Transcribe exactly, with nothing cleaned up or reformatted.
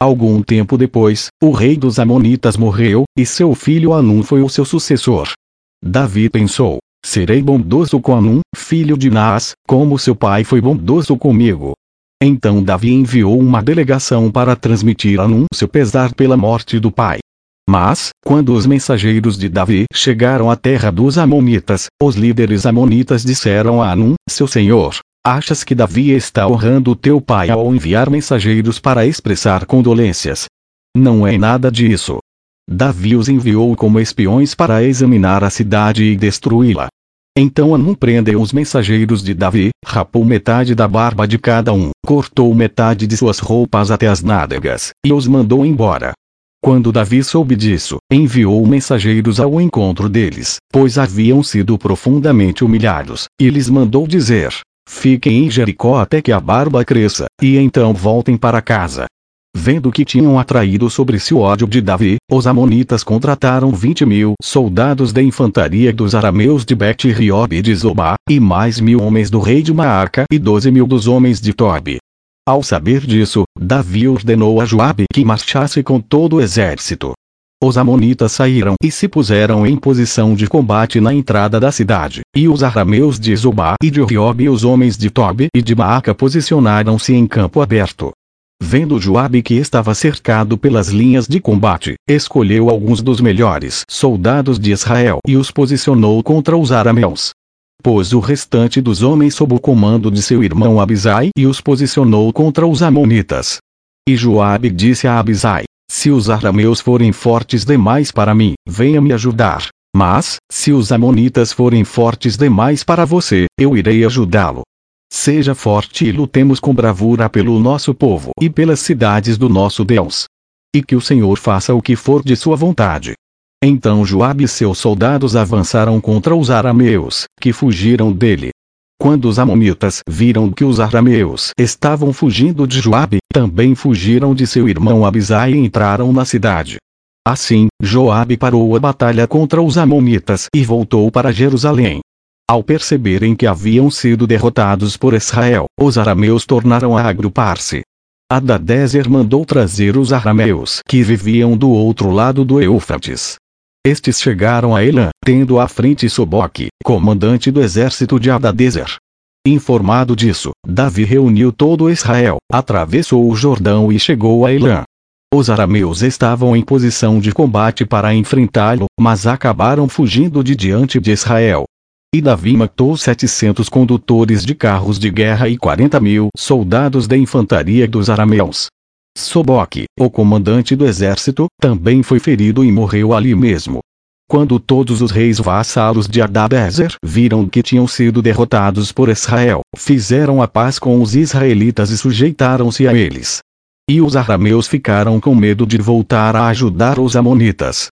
Algum tempo depois, o rei dos Amonitas morreu, e seu filho Hanum foi o seu sucessor. Davi pensou: serei bondoso com Hanum, filho de Naás, como seu pai foi bondoso comigo. Então Davi enviou uma delegação para transmitir a Hanum seu pesar pela morte do pai. Mas, quando os mensageiros de Davi chegaram à terra dos Amonitas, os líderes amonitas disseram a Hanum, seu senhor: achas que Davi está honrando teu pai ao enviar mensageiros para expressar condolências? Não é nada disso. Davi os enviou como espiões para examinar a cidade e destruí-la. Então Hanum prendeu os mensageiros de Davi, rapou metade da barba de cada um, cortou metade de suas roupas até as nádegas, e os mandou embora. Quando Davi soube disso, enviou mensageiros ao encontro deles, pois haviam sido profundamente humilhados, e lhes mandou dizer: fiquem em Jericó até que a barba cresça, e então voltem para casa. Vendo que tinham atraído sobre si o ódio de Davi, os amonitas contrataram vinte mil soldados da infantaria dos arameus de Bet-Riob e de Zobá, e mais mil homens do rei de Maaca e doze mil dos homens de Tobi. Ao saber disso, Davi ordenou a Joabe que marchasse com todo o exército. Os amonitas saíram e se puseram em posição de combate na entrada da cidade, e os arameus de Zobá e de Riob e os homens de Tobi e de Maaca posicionaram-se em campo aberto. Vendo Joabe que estava cercado pelas linhas de combate, escolheu alguns dos melhores soldados de Israel e os posicionou contra os arameus. Pôs o restante dos homens sob o comando de seu irmão Abisai e os posicionou contra os amonitas. E Joabe disse a Abisai: se os arameus forem fortes demais para mim, venha me ajudar. Mas, se os amonitas forem fortes demais para você, eu irei ajudá-lo. Seja forte e lutemos com bravura pelo nosso povo e pelas cidades do nosso Deus. E que o Senhor faça o que for de sua vontade. Então Joabe e seus soldados avançaram contra os arameus, que fugiram dele. Quando os amonitas viram que os arameus estavam fugindo de Joabe, também fugiram de seu irmão Abisai e entraram na cidade. Assim, Joabe parou a batalha contra os amonitas e voltou para Jerusalém. Ao perceberem que haviam sido derrotados por Israel, os arameus tornaram a agrupar-se. Hadadezer mandou trazer os arameus que viviam do outro lado do Eufrates. Estes chegaram a Elã, tendo à frente Soboque, comandante do exército de Hadadezer. Informado disso, Davi reuniu todo Israel, atravessou o Jordão e chegou a Elã. Os arameus estavam em posição de combate para enfrentá-lo, mas acabaram fugindo de diante de Israel. E Davi matou setecentos condutores de carros de guerra e quarenta mil soldados da infantaria dos arameus. Soboque, o comandante do exército, também foi ferido e morreu ali mesmo. Quando todos os reis vassalos de Hadadezer viram que tinham sido derrotados por Israel, fizeram a paz com os israelitas e sujeitaram-se a eles. E os arameus ficaram com medo de voltar a ajudar os amonitas.